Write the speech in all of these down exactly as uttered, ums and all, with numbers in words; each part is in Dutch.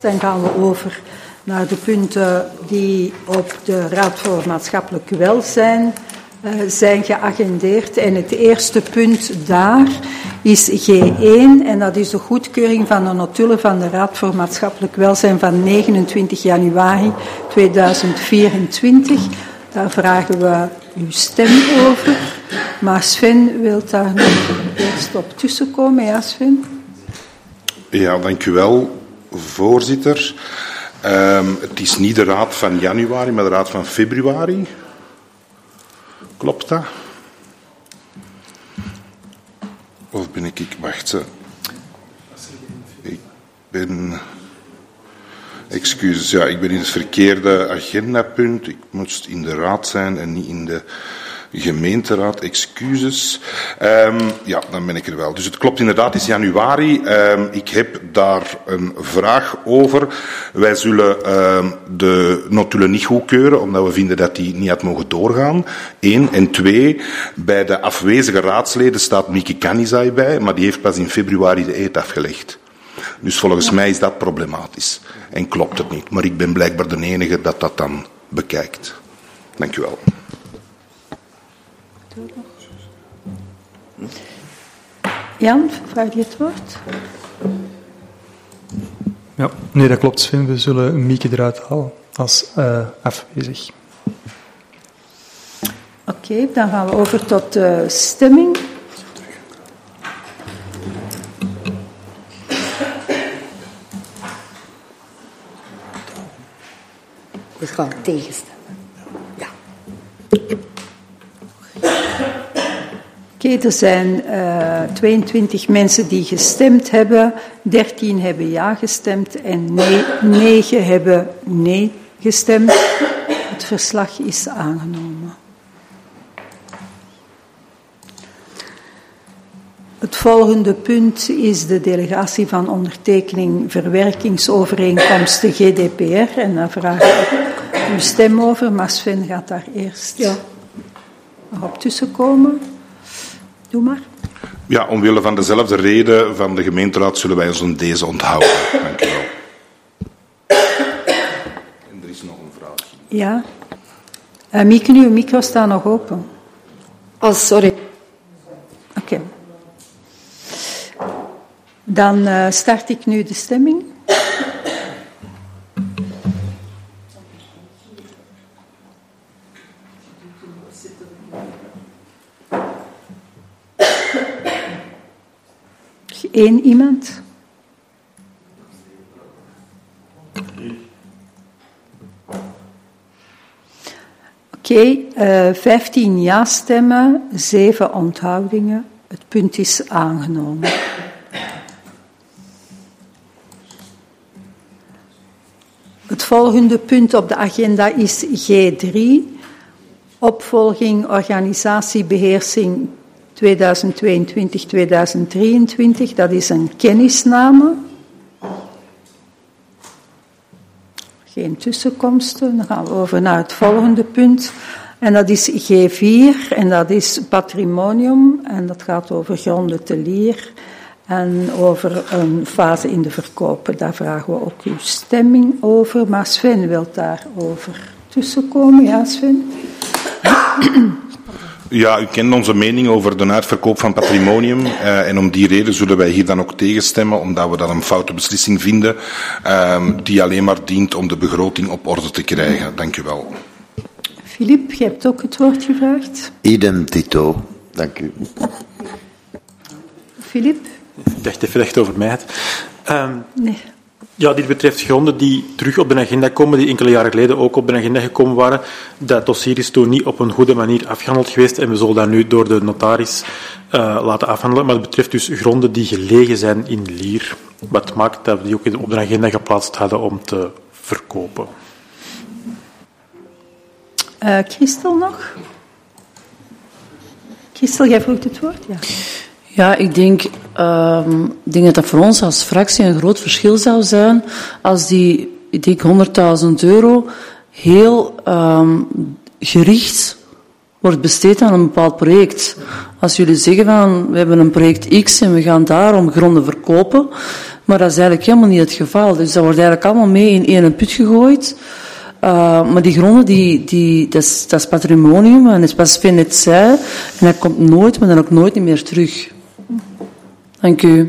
Dan gaan we over naar de punten die op de Raad voor Maatschappelijk Welzijn uh, zijn geagendeerd. En het eerste punt daar is G één en dat is de goedkeuring van de notulen van de Raad voor Maatschappelijk Welzijn van negenentwintig januari tweeduizend vierentwintig. Daar vragen we uw stem over. Maar Sven wil daar nog eerst op tussenkomen. Ja, Sven? Ja, dank u wel. Voorzitter, um, het is niet de raad van januari, maar de raad van februari. Klopt dat? Of ben ik... ik wacht, ik ben... Excuses, ja, ik ben in het verkeerde agendapunt. Ik moest in de raad zijn en niet in de gemeenteraad. Excuses. Um, ja, dan ben ik er wel. Dus het klopt inderdaad, het is januari. Um, ik heb daar een vraag over. Wij zullen um, de notulen niet goedkeuren, omdat we vinden dat die niet had mogen doorgaan. Eén. En twee, bij de afwezige raadsleden staat Mieke Kanizai bij, maar die heeft pas in februari de eed afgelegd. Dus volgens ja. mij is dat problematisch. En klopt het niet. Maar ik ben blijkbaar de enige dat dat dan bekijkt. Dank u wel. Jan, vraag je het woord? Ja, nee, dat klopt, Sven. We zullen Mieke eruit halen als uh, afwezig. Oké, okay, dan gaan we over tot de stemming. Dus gaan we tegenstemmen. Ja. Oké, okay, er zijn uh, tweeëntwintig mensen die gestemd hebben, dertien hebben ja gestemd en negen hebben nee gestemd. Het verslag is aangenomen. Het volgende punt is de delegatie van ondertekening verwerkingsovereenkomsten G D P R. En daar vraag ik uw stem over, maar Sven gaat daar eerst ja. nog op tussenkomen. Doe maar. Ja, omwille van dezelfde reden van de gemeenteraad zullen wij ons aan deze onthouden. Dank u wel. En er is nog een vraag. Ja. Uh, Mieke, uw micro staat nog open. Oh, sorry. Oké. Okay. Dan uh, start ik nu de stemming. Eén iemand? Oké, okay, uh, vijftien ja-stemmen, zeven onthoudingen. Het punt is aangenomen. Het volgende punt op de agenda is G drie. Opvolging organisatiebeheersing tweeduizend tweeëntwintig tot tweeduizend drieëntwintig. Dat is een kennisname. Geen tussenkomsten. Dan gaan we over naar het volgende punt. En dat is G vier. En dat is patrimonium. En dat gaat over gronden te Lier. En over een fase in de verkoop. Daar vragen we ook uw stemming over. Maar Sven wil daarover tussenkomen. Ja, Sven? Ja, u kent onze mening over de uitverkoop van patrimonium. Uh, en om die reden zullen wij hier dan ook tegenstemmen, omdat we dat een foute beslissing vinden, uh, die alleen maar dient om de begroting op orde te krijgen. Dank u wel. Filip, je hebt ook het woord gevraagd. Idem dito. Dank u. Filip? Ik dacht even echt over mij. Um, nee. Ja, dit betreft gronden die terug op de agenda komen, die enkele jaren geleden ook op de agenda gekomen waren. Dat dossier is toen niet op een goede manier afgehandeld geweest en we zullen dat nu door de notaris uh, laten afhandelen. Maar het betreft dus gronden die gelegen zijn in Lier. Wat maakt dat we die ook op de agenda geplaatst hadden om te verkopen. Uh, Christel nog? Christel, jij vroeg het woord? Ja. Ja, ik denk, um, ik denk dat dat voor ons als fractie een groot verschil zou zijn als die, ik denk honderdduizend euro heel um, gericht wordt besteed aan een bepaald project. Als jullie zeggen van, we hebben een project X en we gaan daarom gronden verkopen, Maar dat is eigenlijk helemaal niet het geval. Dus dat wordt eigenlijk allemaal mee in één put gegooid. Uh, maar die gronden, die, die, dat, is, dat is patrimonium, en zoals Sven net zei, en dat komt nooit, maar dan ook nooit niet meer terug. Dank u.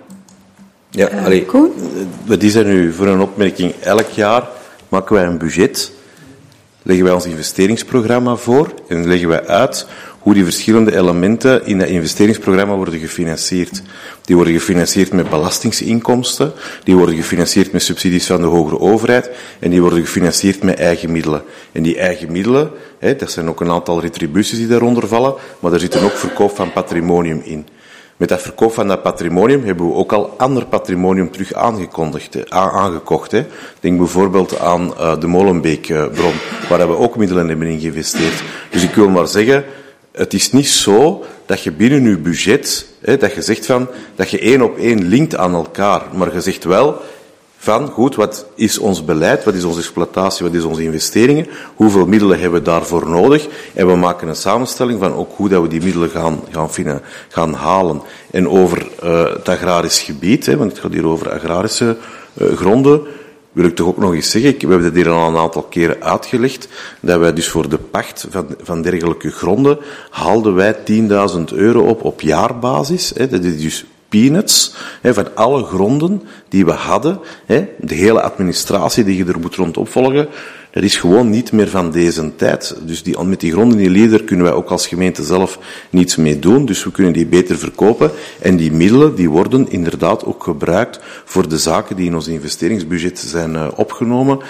Ja, uh, allee, wat is er nu voor een opmerking? Elk jaar maken wij een budget, leggen wij ons investeringsprogramma voor en leggen wij uit hoe die verschillende elementen in dat investeringsprogramma worden gefinancierd. Die worden gefinancierd met belastingsinkomsten, die worden gefinancierd met subsidies van de hogere overheid en die worden gefinancierd met eigen middelen. En die eigen middelen, hè, dat zijn ook een aantal retributies die daaronder vallen, maar er zit ook verkoop van patrimonium in. Met dat verkoop van dat patrimonium hebben we ook al ander patrimonium terug aangekondigd, hè, aangekocht. Hè. Denk bijvoorbeeld aan uh, de Molenbeekbron, uh, waar we ook middelen hebben in geïnvesteerd. Dus ik wil maar zeggen, het is niet zo dat je binnen je budget, hè, dat je zegt van, dat je één op één linkt aan elkaar, maar je zegt wel van, goed, wat is ons beleid, wat is onze exploitatie, wat is onze investeringen, hoeveel middelen hebben we daarvoor nodig, en we maken een samenstelling van ook hoe dat we die middelen gaan, gaan, vinden, gaan halen. En over uh, het agrarisch gebied, hè, want het gaat hier over agrarische uh, gronden, wil ik toch ook nog eens zeggen, we hebben dat hier al een aantal keren uitgelegd, dat wij dus voor de pacht van, van dergelijke gronden haalden wij tienduizend euro op op jaarbasis. Hè, dat is dus peanuts, hè, van alle gronden die we hadden, hè, de hele administratie die je er moet rond opvolgen, dat is gewoon niet meer van deze tijd. Dus die, met die gronden in Lieder kunnen wij ook als gemeente zelf niets mee doen, dus we kunnen die beter verkopen. En die middelen, die worden inderdaad ook gebruikt voor de zaken die in ons investeringsbudget zijn uh, opgenomen.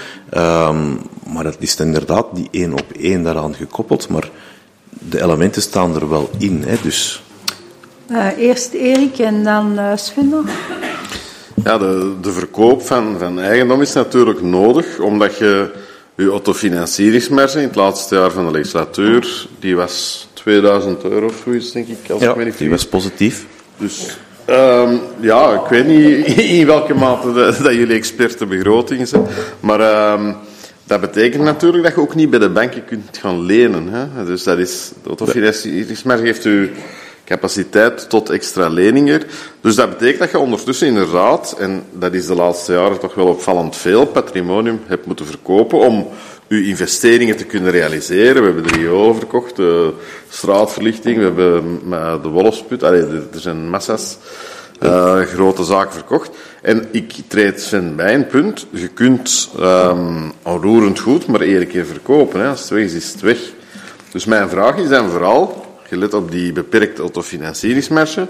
Um, maar dat is inderdaad die één op één daaraan gekoppeld, maar de elementen staan er wel in, hè, dus... Uh, eerst Erik en dan uh, Sven nog. Ja, de, de verkoop van, van eigendom is natuurlijk nodig, omdat je je autofinancieringsmarge in het laatste jaar van de legislatuur, die was tweeduizend euro of zoiets, denk ik. Als ja, ik me niet die was positief. Dus um, ja, ik weet niet in welke mate de, dat jullie experten begrotingen zijn, maar um, dat betekent natuurlijk dat je ook niet bij de banken kunt gaan lenen. Hè? Dus dat is, de autofinancieringsmarge geeft u capaciteit tot extra leningen. Dus dat betekent dat je ondertussen inderdaad, en dat is de laatste jaren toch wel opvallend veel, patrimonium hebt moeten verkopen om uw investeringen te kunnen realiseren. We hebben de riool verkocht, de straatverlichting, we hebben de Wolfsput, allee, er zijn massa's uh, grote zaken verkocht. En ik treed Sven bij een punt, je kunt um, onroerend goed maar één keer verkopen. Hè. Als het weg is, is het weg. Dus mijn vraag is dan vooral, gelet op die beperkte autofinancieringsmarge,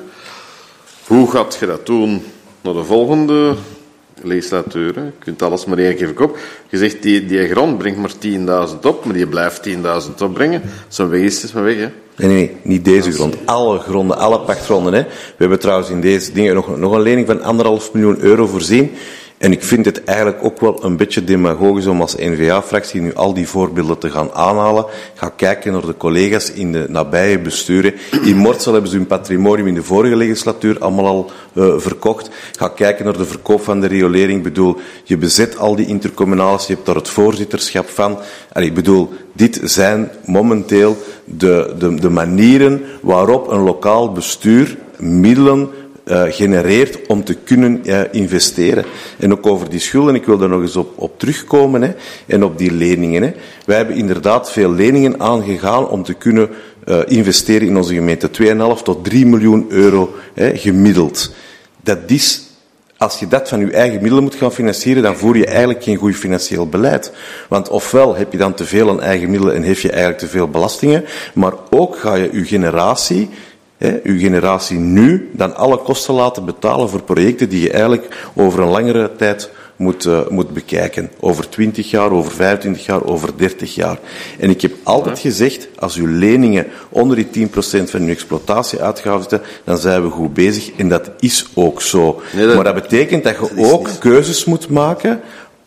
hoe gaat je dat doen naar de volgende legislatuur? Hè? Je kunt alles maar één keer verkopen. Je zegt, die, die grond brengt maar tienduizend op, maar die blijft tienduizend opbrengen. Zo'n weg is het maar weg, hè? Nee, nee, nee, niet deze grond. Alle gronden, alle pachtgronden. Hè. We hebben trouwens in deze dingen nog, nog een lening van anderhalf miljoen euro voorzien. En ik vind het eigenlijk ook wel een beetje demagogisch om als N V A-fractie nu al die voorbeelden te gaan aanhalen. Ga kijken naar de collega's in de nabije besturen. In Mortsel hebben ze hun patrimonium in de vorige legislatuur allemaal al uh, verkocht. Ga kijken naar de verkoop van de riolering. Ik bedoel, je bezet al die intercommunales, je hebt daar het voorzitterschap van. En ik bedoel, dit zijn momenteel de, de, de manieren waarop een lokaal bestuur middelen Uh, genereert om te kunnen uh, investeren. En ook over die schulden, ik wil daar nog eens op, op terugkomen, hè, en op die leningen. Hè. Wij hebben inderdaad veel leningen aangegaan om te kunnen uh, investeren in onze gemeente. twee komma vijf tot drie miljoen euro hè, gemiddeld. Dat is, als je dat van je eigen middelen moet gaan financieren, dan voer je eigenlijk geen goed financieel beleid. Want ofwel heb je dan te veel aan eigen middelen en heb je eigenlijk te veel belastingen, maar ook ga je je generatie He, uw generatie nu dan alle kosten laten betalen voor projecten die je eigenlijk over een langere tijd moet, uh, moet bekijken. Over twintig jaar, over vijfentwintig jaar, over dertig jaar. En ik heb altijd gezegd, als uw leningen onder die tien procent van uw exploitatieuitgaven zitten, dan zijn we goed bezig. En dat is ook zo. Nee, dat, maar dat betekent dat je dat ook keuzes moet maken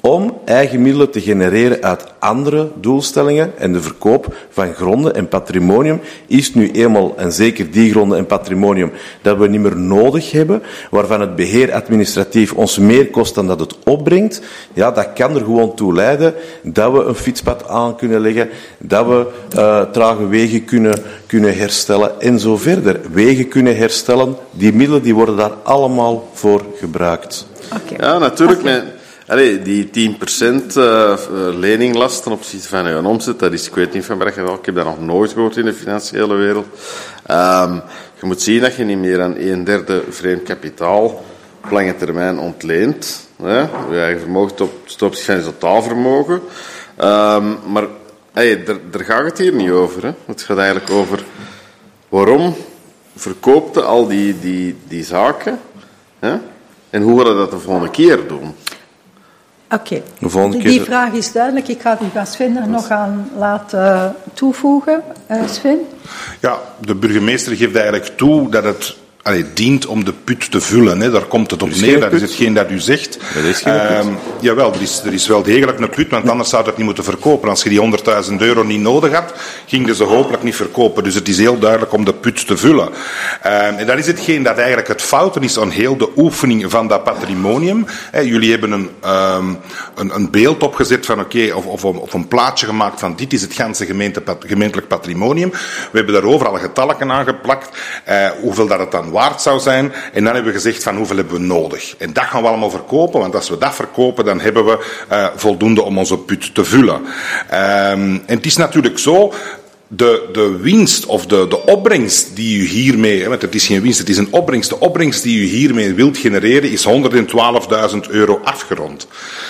om eigen middelen te genereren uit andere doelstellingen. En de verkoop van gronden en patrimonium is nu eenmaal, en zeker die gronden en patrimonium, dat we niet meer nodig hebben, waarvan het beheer administratief ons meer kost dan dat het opbrengt. Ja, dat kan er gewoon toe leiden dat we een fietspad aan kunnen leggen, dat we uh, trage wegen kunnen, kunnen herstellen en zo verder. Wegen kunnen herstellen, die middelen die worden daar allemaal voor gebruikt. Okay. Ja, natuurlijk. Okay. Met, allee, die tien procent uh, leninglast ten opzichte van je omzet, dat is, ik weet niet van waar je wel, ik heb dat nog nooit gehoord in de financiële wereld. Um, je moet zien dat je niet meer dan een derde vreemd kapitaal op lange termijn ontleent. Hè? Je eigen vermogen tot opzichte van je totaalvermogen. Um, maar hey, daar, daar gaat het hier niet over. Hè? Het gaat eigenlijk over waarom verkoopte al die, die, die zaken, hè? En hoe willen we dat de volgende keer doen? Oké, okay. Die vraag is duidelijk. Ik ga die van Sven er nog aan laten toevoegen. Uh, Sven? Ja, de burgemeester geeft eigenlijk toe dat het allee, dient om de put te vullen. Hè. Daar komt het op neer. Dat is hetgeen dat u zegt. Dat is geen uh, put. Jawel, er is, er is wel degelijk een put, want anders zou je het niet moeten verkopen. Als je die honderdduizend euro niet nodig had, ging je ze hopelijk niet verkopen. Dus het is heel duidelijk om de put te vullen. Uh, en dat is hetgeen dat eigenlijk het fouten is aan heel de oefening van dat patrimonium. Hey, jullie hebben een, um, een, een beeld opgezet van oké, okay, of, of, of een plaatje gemaakt van dit is het ganse gemeente, gemeentelijk patrimonium. We hebben daar overal getallen aan geplakt, uh, hoeveel dat het dan waard zou zijn. En dan hebben we gezegd van hoeveel hebben we nodig. En dat gaan we allemaal verkopen, want als we dat verkopen, dan hebben we uh, voldoende om onze put te vullen. Um, en het is natuurlijk zo, de, de winst of de, de opbrengst die u hiermee, want het is geen winst, het is een opbrengst, de opbrengst die u hiermee wilt genereren is honderdtwaalfduizend euro afgerond.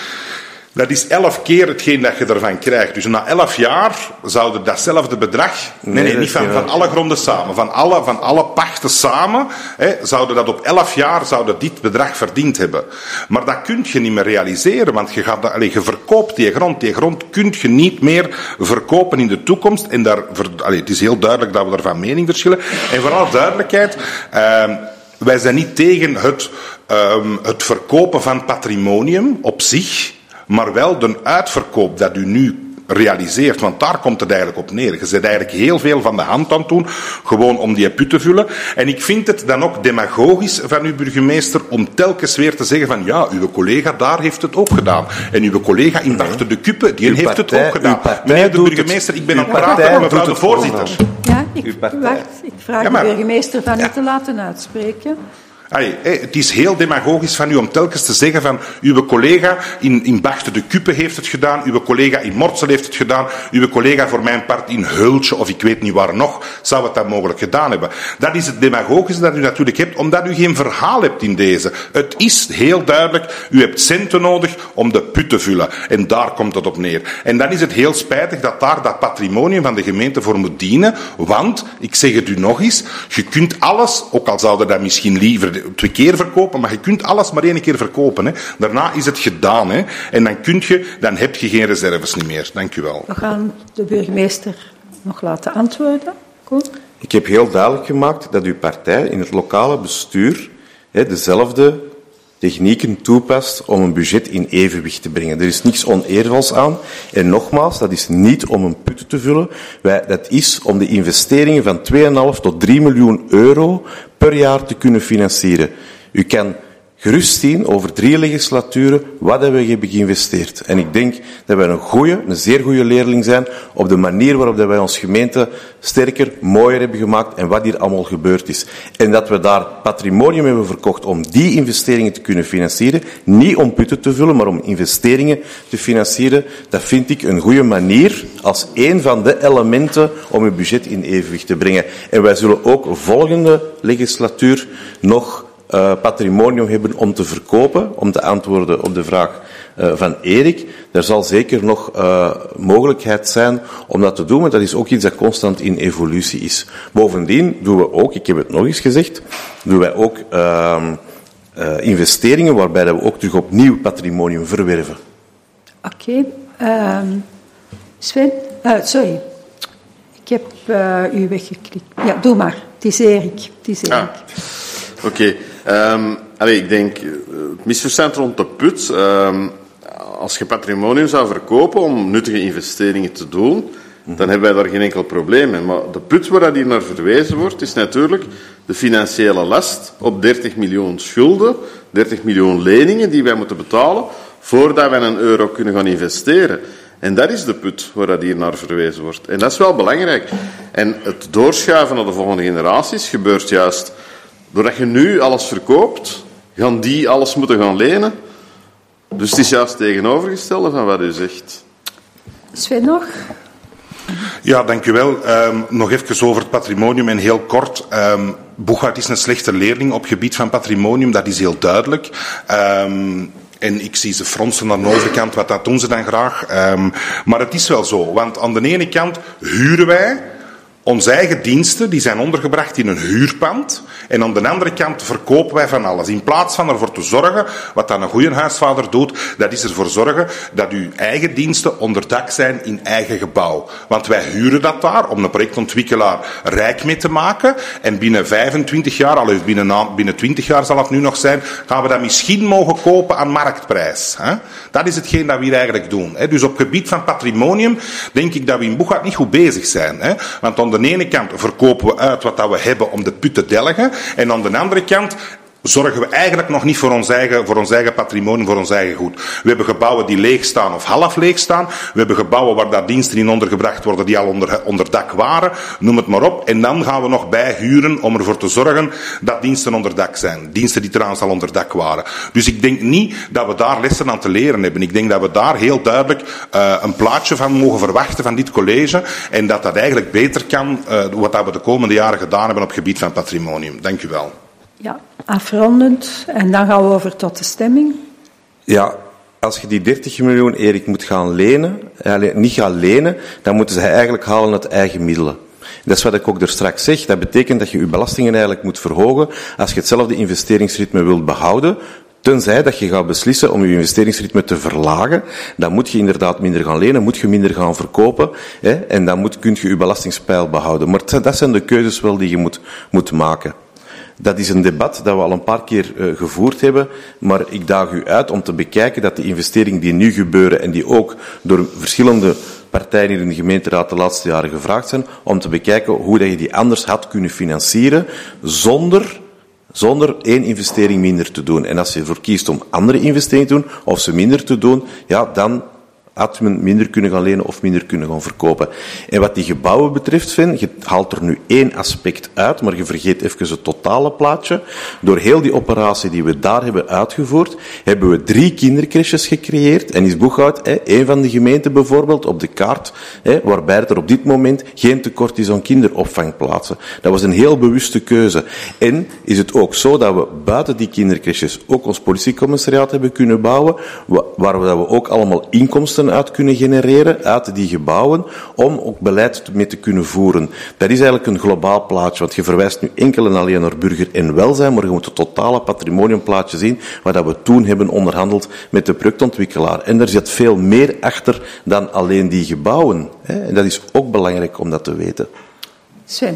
Dat is elf keer hetgeen dat je ervan krijgt. Dus na elf jaar zouden datzelfde bedrag, nee, nee, nee niet van, van alle gronden samen, van alle, van alle pachten samen, hè, zouden dat op elf jaar zouden dit bedrag verdiend hebben. Maar dat kun je niet meer realiseren, want je, gaat, allez, je verkoopt die grond. Die grond kun je niet meer verkopen in de toekomst. En daar, allez, het is heel duidelijk dat we er van mening verschillen. En vooral duidelijkheid, uh, wij zijn niet tegen het, um, het verkopen van patrimonium op zich, maar wel de uitverkoop dat u nu realiseert, want daar komt het eigenlijk op neer. Je zet eigenlijk heel veel van de hand aan het doen, gewoon om die put te vullen. En ik vind het dan ook demagogisch van uw burgemeester om telkens weer te zeggen van ja, uw collega daar heeft het ook gedaan. En uw collega in Bachten de Kuppe, die uw heeft partij, het ook gedaan. Meneer de burgemeester, ik ben aan het praten met mevrouw de voorzitter. Ja, ik, wacht, ik vraag ja, maar, de burgemeester van ja. u te laten uitspreken. Allee, het is heel demagogisch van u om telkens te zeggen van uw collega in, in Bachten de Kuppe heeft het gedaan, uw collega in Mortsel heeft het gedaan, uw collega voor mijn part in Heultje of ik weet niet waar nog, zou het dat mogelijk gedaan hebben. Dat is het demagogische dat u natuurlijk hebt, omdat u geen verhaal hebt in deze. Het is heel duidelijk, u hebt centen nodig om de put te vullen. En daar komt het op neer. En dan is het heel spijtig dat daar dat patrimonium van de gemeente voor moet dienen, want, ik zeg het u nog eens, je kunt alles, ook al zouden dat misschien liever twee keer verkopen, maar je kunt alles maar één keer verkopen. Hè. Daarna is het gedaan. Hè. En dan, kun je, dan heb je geen reserves niet meer. Dank u wel. We gaan de burgemeester nog laten antwoorden. Goed. Ik heb heel duidelijk gemaakt dat uw partij in het lokale bestuur hè, dezelfde technieken toepast om een budget in evenwicht te brengen. Er is niets oneervols aan. En nogmaals, dat is niet om een put te vullen. Wij, dat is om de investeringen van twee komma vijf tot drie miljoen euro per jaar te kunnen financieren. U kan gerust zien over drie legislaturen wat we hebben geïnvesteerd. En ik denk dat wij een goeie, een zeer goede leerling zijn op de manier waarop wij ons gemeente sterker, mooier hebben gemaakt en wat hier allemaal gebeurd is. En dat we daar patrimonium hebben verkocht om die investeringen te kunnen financieren, niet om putten te vullen, maar om investeringen te financieren, dat vind ik een goede manier als een van de elementen om uw budget in evenwicht te brengen. En wij zullen ook volgende legislatuur nog Uh, patrimonium hebben om te verkopen, om te antwoorden op de vraag uh, van Erik. Er zal zeker nog uh, mogelijkheid zijn om dat te doen, want dat is ook iets dat constant in evolutie is. Bovendien doen we ook, ik heb het nog eens gezegd, doen wij ook uh, uh, investeringen waarbij we ook terug opnieuw patrimonium verwerven. Oké. Okay. Um, Sven? Uh, sorry. Ik heb uh, u weggeklikt. Ja, doe maar. Het is Erik. Het is Erik. Ah. Oké. Okay. Um, allee, ik denk, het misverstand rond de put. Um, als je patrimonium zou verkopen om nuttige investeringen te doen, dan hebben wij daar geen enkel probleem mee. Maar de put waar dat hier naar verwezen wordt, is natuurlijk de financiële last op dertig miljoen schulden, dertig miljoen leningen die wij moeten betalen, voordat wij een euro kunnen gaan investeren. En dat is de put waar dat hier naar verwezen wordt. En dat is wel belangrijk. En het doorschuiven naar de volgende generaties gebeurt juist doordat je nu alles verkoopt, gaan die alles moeten gaan lenen. Dus het is juist het tegenovergestelde van wat u zegt. Sven nog? Ja, dank u wel. Um, nog even over het patrimonium en heel kort. Um, Boeghout is een slechte leerling op het gebied van patrimonium, dat is heel duidelijk. Um, En ik zie ze fronsen aan de overkant, wat dat doen ze dan graag. Um, maar het is wel zo, want aan de ene kant huren wij onze eigen diensten, die zijn ondergebracht in een huurpand. En aan de andere kant verkopen wij van alles. In plaats van ervoor te zorgen, wat dan een goede huisvader doet, dat is ervoor zorgen dat uw eigen diensten onder dak zijn in eigen gebouw. Want wij huren dat daar om een projectontwikkelaar rijk mee te maken. En binnen vijfentwintig jaar, al of binnen, binnen twintig jaar zal het nu nog zijn, gaan we dat misschien mogen kopen aan marktprijs. Hè? Dat is hetgeen dat we hier eigenlijk doen. Hè? Dus op het gebied van patrimonium denk ik dat we in Boeghout niet goed bezig zijn. Hè? Want aan de ene kant verkopen we uit wat dat we hebben om de put te delgen. En aan de andere kant zorgen we eigenlijk nog niet voor ons eigen, voor ons eigen patrimonium, voor ons eigen goed. We hebben gebouwen die leeg staan of half leeg staan. We hebben gebouwen waar daar diensten in ondergebracht worden die al onder, onder dak waren. Noem het maar op. En dan gaan we nog bijhuren om ervoor te zorgen dat diensten onder dak zijn. Diensten die trouwens al onder dak waren. Dus ik denk niet dat we daar lessen aan te leren hebben. Ik denk dat we daar heel duidelijk uh, een plaatje van mogen verwachten van dit college. En dat dat eigenlijk beter kan, uh, wat dat we de komende jaren gedaan hebben op het gebied van patrimonium. Dank u wel. Ja, afrondend. En dan gaan we over tot de stemming. Ja, als je die dertig miljoen, Erik, moet gaan lenen, niet gaan lenen, dan moeten ze eigenlijk halen uit eigen middelen. Dat is wat ik ook er straks zeg. Dat betekent dat je je belastingen eigenlijk moet verhogen als je hetzelfde investeringsritme wilt behouden. Tenzij dat je gaat beslissen om je investeringsritme te verlagen, dan moet je inderdaad minder gaan lenen, moet je minder gaan verkopen, hè, en dan moet, kun je je belastingspeil behouden. Maar dat zijn de keuzes wel die je moet, moet maken. Dat is een debat dat we al een paar keer uh, gevoerd hebben, maar ik daag u uit om te bekijken dat de investeringen die nu gebeuren en die ook door verschillende partijen hier in de gemeenteraad de laatste jaren gevraagd zijn, om te bekijken hoe dat je die anders had kunnen financieren zonder, zonder één investering minder te doen. En als je ervoor kiest om andere investeringen te doen, of ze minder te doen, ja, dan had men minder kunnen gaan lenen of minder kunnen gaan verkopen. En wat die gebouwen betreft, Sven, je haalt er nu één aspect uit, maar je vergeet even het totale plaatje. Door heel die operatie die we daar hebben uitgevoerd, hebben we drie kindercrèches gecreëerd. En is Boeghout hè, een van de gemeenten bijvoorbeeld op de kaart, hè, waarbij er op dit moment geen tekort is aan kinderopvangplaatsen. Dat was een heel bewuste keuze. En is het ook zo dat we buiten die kindercrèches ook ons politiecommissariaat hebben kunnen bouwen, waar we, dat we ook allemaal inkomsten uit kunnen genereren uit die gebouwen, om ook beleid mee te kunnen voeren. Dat is eigenlijk een globaal plaatje, want je verwijst nu enkel en alleen naar burger en welzijn, maar je moet het totale patrimoniumplaatje zien, waar dat we toen hebben onderhandeld met de projectontwikkelaar. En daar zit veel meer achter dan alleen die gebouwen. En dat is ook belangrijk om dat te weten. Sven.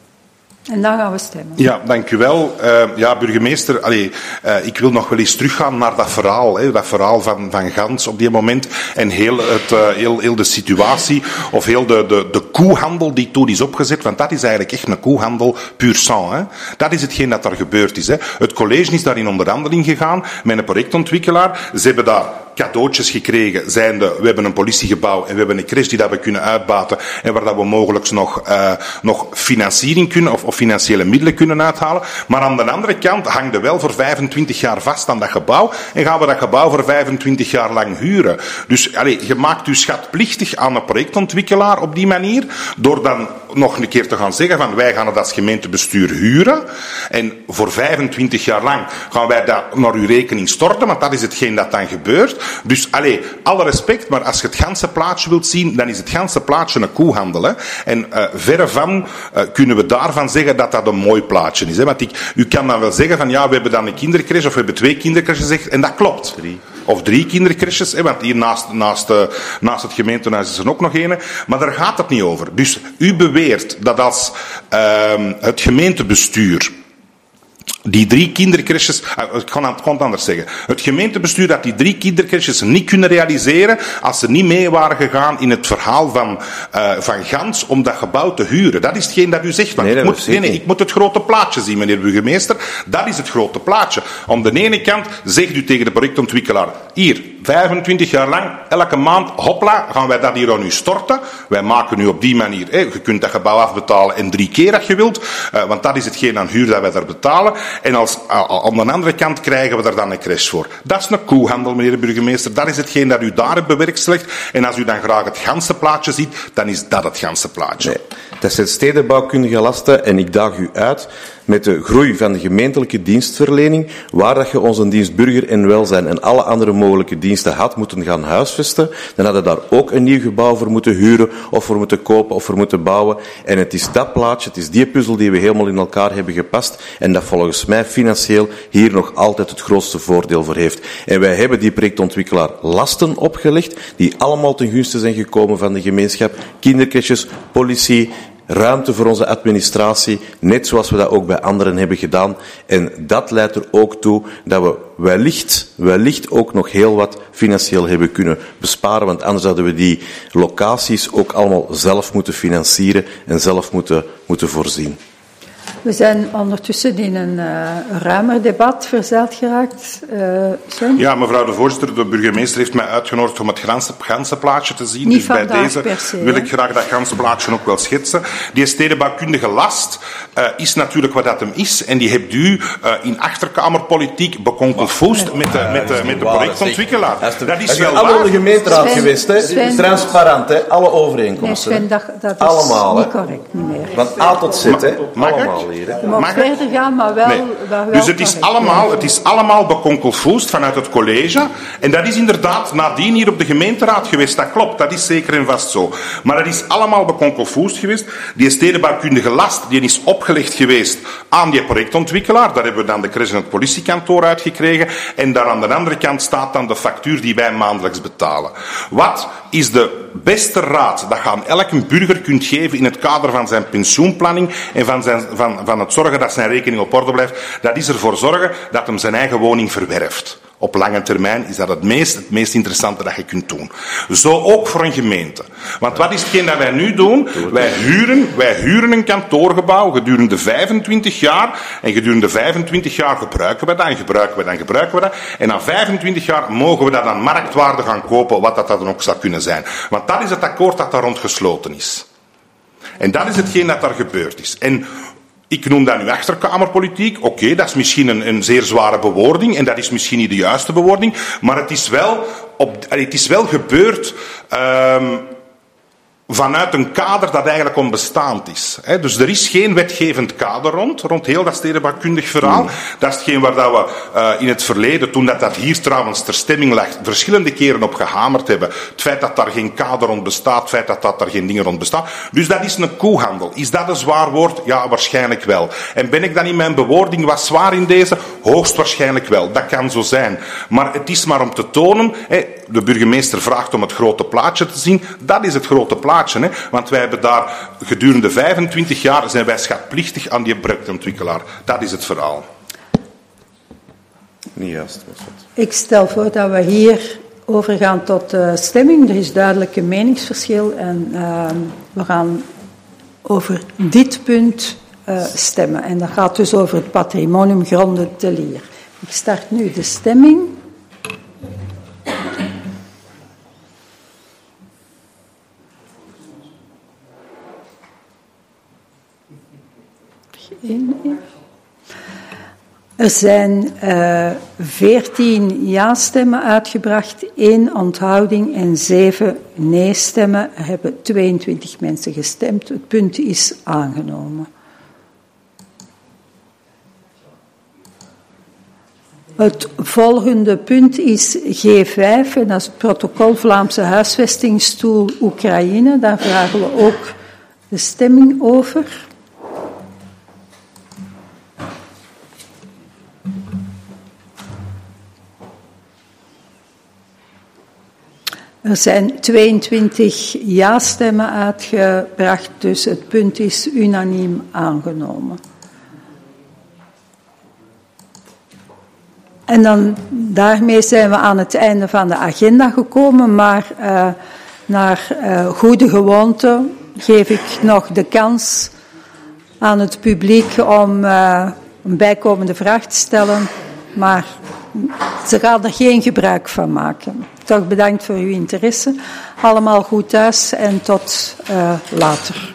En dan gaan we stemmen. Ja, dank u wel. Uh, ja, burgemeester, allee, uh, ik wil nog wel eens teruggaan naar dat verhaal, hè, dat verhaal van, van Gans op die moment en heel, het, uh, heel, heel de situatie of heel de, de, de koehandel die toen is opgezet, want dat is eigenlijk echt een koehandel puur sang. Hè. Dat is hetgeen dat daar gebeurd is. Hè. Het college is daar in onderhandeling gegaan met een projectontwikkelaar. Ze hebben daar cadeautjes gekregen, zijnde, we hebben een politiegebouw en we hebben een crèche die dat we kunnen uitbaten en waar dat we mogelijk nog, uh, nog financiering kunnen of, of financiële middelen kunnen uithalen. Maar aan de andere kant hangt er wel voor vijfentwintig jaar vast aan dat gebouw en gaan we dat gebouw voor vijfentwintig jaar lang huren. Dus allez, je maakt je schatplichtig aan een projectontwikkelaar op die manier, door dan nog een keer te gaan zeggen van wij gaan het als gemeentebestuur huren en voor vijfentwintig jaar lang gaan wij dat naar uw rekening storten, want dat is hetgeen dat dan gebeurt. Dus, allee, alle respect, maar als je het ganse plaatje wilt zien, dan is het ganse plaatje een koehandel. Hè. En uh, verre van uh, kunnen we daarvan zeggen dat dat een mooi plaatje is. Hè. Want ik, u kan dan wel zeggen van, ja, we hebben dan een kindercrèche, of we hebben twee kindercrèches gezegd, en dat klopt. Drie. Of drie kindercrèches, hè, want hier naast, naast, uh, naast het gemeentehuis is er ook nog een. Maar daar gaat het niet over. Dus u beweert dat als uh, het gemeentebestuur die drie kindercrèches, ik kan het anders zeggen. Het gemeentebestuur dat die drie kindercrèches niet kunnen realiseren als ze niet mee waren gegaan in het verhaal van, uh, van Gans om dat gebouw te huren. Dat is hetgeen dat u zegt. Want nee, ik, dat moet, nee, nee, ik moet het grote plaatje zien, meneer burgemeester. Dat is het grote plaatje. Aan de ene kant zegt u tegen de projectontwikkelaar, hier, vijfentwintig jaar lang, elke maand, hopla, gaan wij dat hier aan u storten. Wij maken u op die manier, hé, je kunt dat gebouw afbetalen en drie keer als je wilt, uh, want dat is hetgeen aan huur dat wij daar betalen. En als, uh, aan de andere kant krijgen we er dan een crash voor. Dat is een koehandel, meneer de burgemeester. Dat is hetgeen dat u daar hebt bewerkstelligd. En als u dan graag het ganse plaatje ziet, dan is dat het ganse plaatje. Nee, dat zijn stedenbouwkundige lasten en ik daag u uit met de groei van de gemeentelijke dienstverlening, waar dat je onze dienst burger en welzijn en alle andere mogelijke diensten had moeten gaan huisvesten, dan hadden daar ook een nieuw gebouw voor moeten huren, of voor moeten kopen, of voor moeten bouwen. En het is dat plaatje, het is die puzzel die we helemaal in elkaar hebben gepast, en dat volgens mij financieel hier nog altijd het grootste voordeel voor heeft. En wij hebben die projectontwikkelaar lasten opgelegd, die allemaal ten gunste zijn gekomen van de gemeenschap, kindercrèches, politie, ruimte voor onze administratie, net zoals we dat ook bij anderen hebben gedaan. En dat leidt er ook toe dat we wellicht, wellicht ook nog heel wat financieel hebben kunnen besparen, want anders hadden we die locaties ook allemaal zelf moeten financieren en zelf moeten, moeten voorzien. We zijn ondertussen in een uh, ruimer debat verzeild geraakt. Uh, ja, mevrouw de voorzitter, de burgemeester heeft mij uitgenodigd om het ganse, ganse plaatje te zien. Niet dus bij deze se, wil hè? ik graag dat ganse plaatje ook wel schetsen. Die stedenbouwkundige last uh, is natuurlijk wat dat hem is. En die hebt u uh, in achterkamerpolitiek bekonkelvoest met de, met de, met de projectontwikkelaar. Dat is, de, dat is dat wel allemaal waar. de gemeenteraad Sven, geweest, hè? Sven, Transparant, hè? Alle overeenkomsten. Nee, Sven, dat, dat is allemaal, niet hè? correct, meneer. Van A tot Z, hè? Mag ik? Allemaal hier, hè? Je mag, Mag verder gaan, maar wel... Nee. wel Dus het is, allemaal, het is allemaal bekonkelvoest vanuit het college. En dat is inderdaad nadien hier op de gemeenteraad geweest. Dat klopt, dat is zeker en vast zo. Maar het is allemaal bekonkelvoest geweest. Die stedenbouwkundige last die is opgelegd geweest aan die projectontwikkelaar. Daar hebben we dan de crash en het politiekantoor uitgekregen. En daar aan de andere kant staat dan de factuur die wij maandelijks betalen. Wat is de beste raad dat je aan elke burger kunt geven in het kader van zijn pensioenplanning en van, zijn, van, van het zorgen dat zijn rekening op orde blijft? Dat is ervoor zorgen dat hem zijn eigen woning verwerft. Op lange termijn is dat het meest, het meest interessante dat je kunt doen. Zo ook voor een gemeente. Want wat is hetgeen dat wij nu doen? Wij huren, wij huren een kantoorgebouw gedurende vijfentwintig jaar. En gedurende vijfentwintig jaar gebruiken we dat en gebruiken we dat en gebruiken we dat. En na vijfentwintig jaar mogen we dat aan marktwaarde gaan kopen, wat dat dan ook zou kunnen zijn. Want dat is het akkoord dat daar rond gesloten is. En dat is hetgeen dat daar gebeurd is. En ik noem dat nu achterkamerpolitiek. Oké, okay, dat is misschien een, een zeer zware bewoording en dat is misschien niet de juiste bewoording, maar het is wel, op, het is wel gebeurd um, vanuit een kader dat eigenlijk onbestaand is. He, dus er is geen wetgevend kader rond, rond heel dat stedenbouwkundig verhaal. Mm. Dat is hetgeen waar dat we uh, in het verleden, toen dat, dat hier trouwens ter stemming lag, verschillende keren op gehamerd hebben. Het feit dat daar geen kader rond bestaat, het feit dat, dat daar geen dingen rond bestaan. Dus dat is een koehandel. Is dat een zwaar woord? Ja, waarschijnlijk wel. En ben ik dan in mijn bewoording wat zwaar in deze? Hoogstwaarschijnlijk wel. Dat kan zo zijn. Maar het is maar om te tonen, he, de burgemeester vraagt om het grote plaatje te zien. Dat is het grote plaatje. Hè? Want wij hebben daar gedurende vijfentwintig jaar zijn wij schatplichtig aan die projectontwikkelaar. Dat is het verhaal. Niet juist, was het. Ik stel voor dat we hier overgaan tot uh, stemming. Er is duidelijk een meningsverschil en uh, we gaan over dit punt uh, stemmen. En dat gaat dus over het patrimonium gronden te Lier. Ik start nu de stemming. Er zijn uh, veertien ja-stemmen uitgebracht, één onthouding en zeven nee-stemmen. Er hebben tweeëntwintig mensen gestemd. Het punt is aangenomen. Het volgende punt is G vijf, en dat is het protocol Vlaamse huisvestingstoel Oekraïne. Daar vragen we ook de stemming over. Er zijn tweeëntwintig ja-stemmen uitgebracht, dus het punt is unaniem aangenomen. En dan, daarmee zijn we aan het einde van de agenda gekomen, maar uh, naar uh, goede gewoonte geef ik nog de kans aan het publiek om uh, een bijkomende vraag te stellen, maar ze gaan er geen gebruik van maken. Toch bedankt voor uw interesse. Allemaal goed thuis en tot uh, later.